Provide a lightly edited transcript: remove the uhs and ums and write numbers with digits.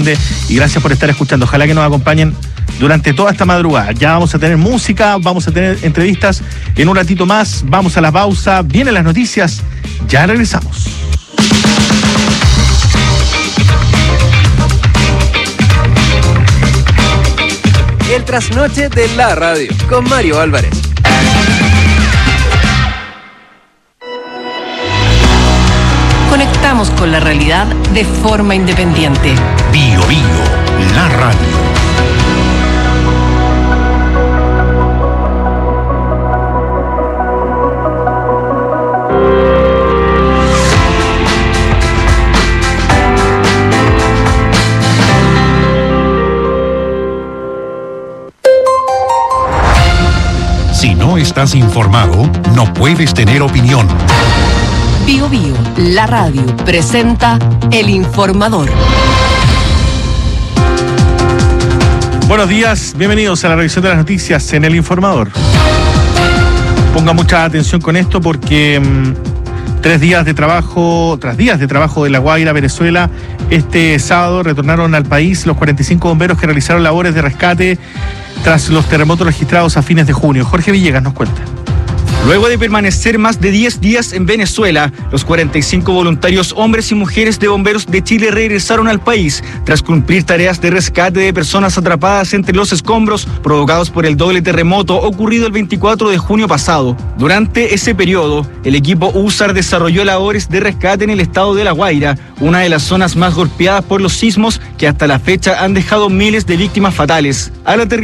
grande y gracias por estar escuchando. Ojalá que nos acompañen durante toda esta madrugada. Ya vamos a tener música, vamos a tener entrevistas en un ratito más. Vamos a la pausa, vienen las noticias, ya regresamos. El trasnoche de la radio con Mario Álvarez. Conectamos con la realidad de forma independiente. Bio, la radio. Si no estás informado, no puedes tener opinión. Bio, la radio, presenta El Informador. Buenos días, bienvenidos a la revisión de las noticias en El Informador. Ponga mucha atención con esto porque tras días de trabajo de La Guaira, Venezuela, este sábado retornaron al país los 45 bomberos que realizaron labores de rescate tras los terremotos registrados a fines de junio. Jorge Villegas nos cuenta. Luego de permanecer más de 10 días en Venezuela, los 45 voluntarios hombres y mujeres de bomberos de Chile regresaron al país tras cumplir tareas de rescate de personas atrapadas entre los escombros provocados por el doble terremoto ocurrido el 24 de junio pasado. Durante ese periodo, el equipo USAR desarrolló labores de rescate en el estado de La Guaira, una de las zonas más golpeadas por los sismos que hasta la fecha han dejado miles de víctimas fatales. Al